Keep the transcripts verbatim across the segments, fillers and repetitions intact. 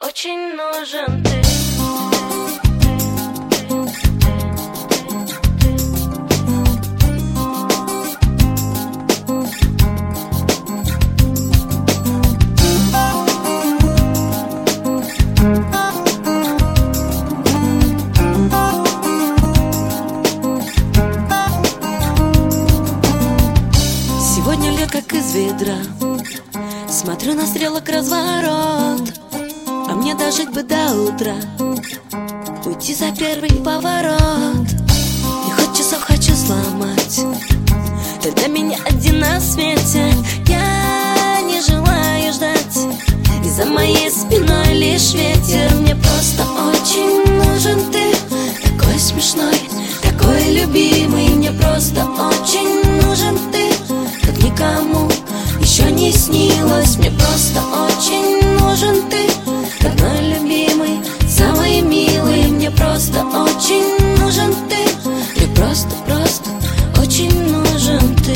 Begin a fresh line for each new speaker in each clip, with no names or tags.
очень нужен ты.
Сегодня льет, как из ведра. Смотрю на стрелок разворот, а мне дожить бы до утра, уйти за первый поворот. И хоть часов хочу сломать, ты для меня один на свете. Я не желаю ждать, и за моей спиной лишь ветер. Мне просто очень нужен ты, такой смешной, такой любимый. Мне просто очень нужен ты, как никому еще не снилось. Мне просто очень нужен ты, родной, любимый, самый милый. Мне просто очень нужен ты, мне просто, просто очень нужен ты.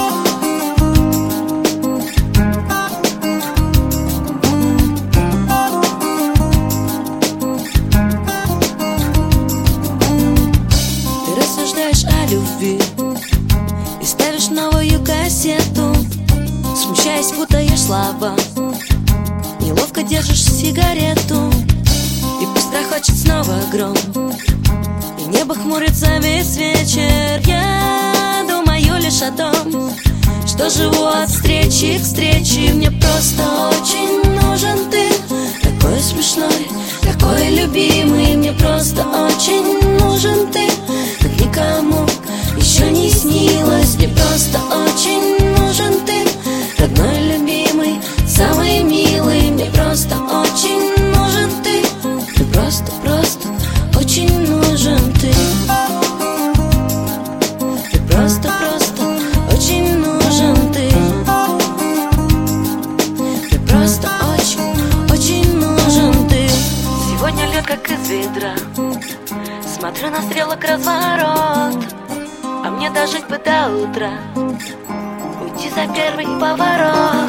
Ты рассуждаешь о любви и ставишь новую кассету, смущаясь, путаешь слова, неловко держишь сигарету. И пусть грохочет снова гром, и небо хмурится весь вечер. Я думаю лишь о том, что живу от встречи к встрече. Мне просто очень нужен ты, такой смешной, такой любимый. Мне просто очень нужен ты, как никому еще не снилось. Мне просто очень нужен ты, родной, любимый, самый милый. Мне просто очень нужен ты, мне просто, просто очень нужен ты. Мне просто, просто очень нужен ты. Мне просто очень, очень нужен ты. Сегодня льет, как из ведра. Смотрю на стрелок разворот, а мне дожить бы до утра, уйти за первый поворот.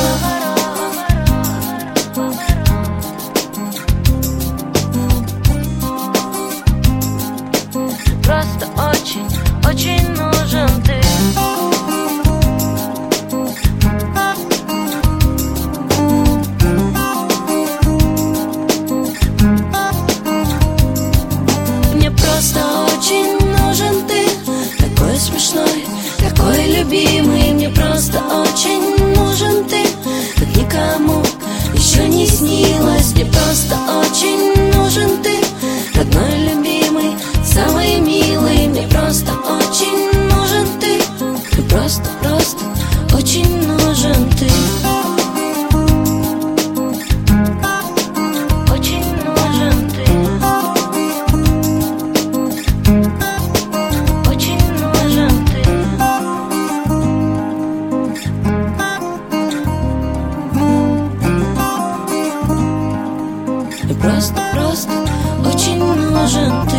Просто очень, очень нужен ты. Мне просто очень нужен ты, такой смешной, такой любимый. Мне просто очень нужен ты, как никому еще не снилось. Мне просто очень нужен ты, родной, любимый, самый милый. Мне просто очень нужен ты, мне просто, просто очень нужен ты. Очень нужен ты. Очень нужен ты. Мне просто, просто очень нужен ты.